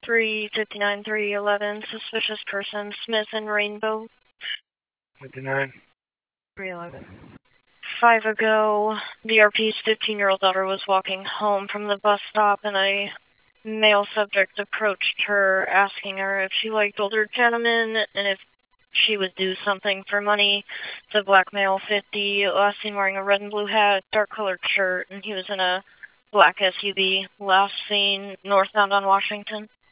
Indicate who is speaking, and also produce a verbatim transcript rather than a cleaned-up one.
Speaker 1: three fifty-nine, three eleven, suspicious person, Smith and Rainbow.
Speaker 2: fifty-nine.
Speaker 1: three eleven. Five ago, D R P's fifteen-year-old daughter was walking home from the bus stop, and a male subject approached her, asking her if she liked older gentlemen and if she would do something for money. The black male, fifty, last seen wearing a red and blue hat, dark-colored shirt, and he was in a black S U V, last seen northbound on Washington.